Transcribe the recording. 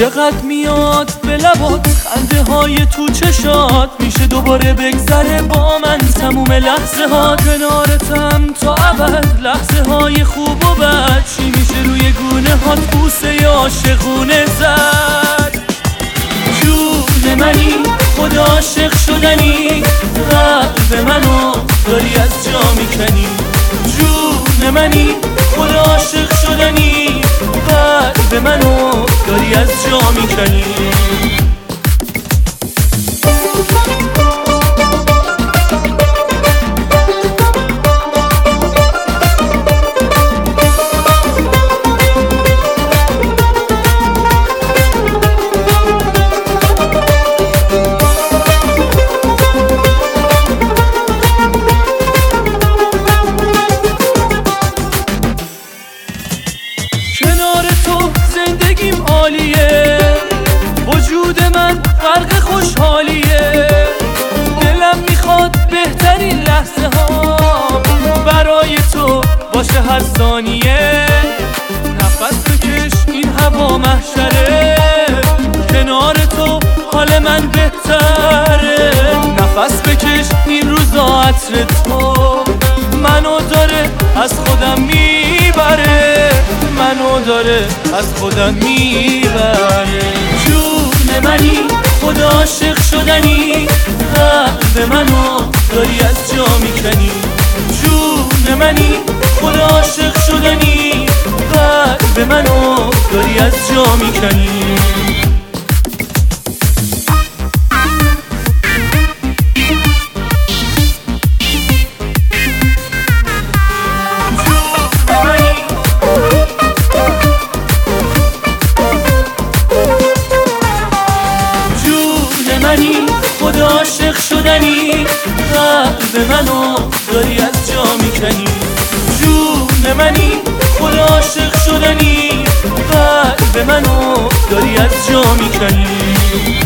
چقدر میاد به لبات خنده های تو چشات، میشه دوباره بگذره با من تموم لحظه ها. کنارتم تا ابد لحظه های خوب و بد، چی میشه روی گونه هات بوسه عاشقونه زد. جون منی خود عاشق شدنی، قلب منو داری از جا میکنی. جون منی خود عاشق شدنی، قلب منو داری از جا میکنی. کنار تو زندگیم عالیه، وجود من غرق خوشحالیه. دلم میخواد بهترین لحظه ها برای تو باشه هر ثانیه. نفس بکش این هوا محشره، کنار تو حال من بهتره. نفس بکش این روزا عطر تو منو داره از خودم میبره، منو داره از خودم میبره. جون منی خود عاشق شدنی، قلب منو داری از جا میکنی. جون منی خود عاشق شدنی، قلب منو داری از جا میکنی. خود عاشق شدنی، قلب منو داری از جا میکنی. جون منی خود عاشق شدنی، قلب منو داری از جا میکنی.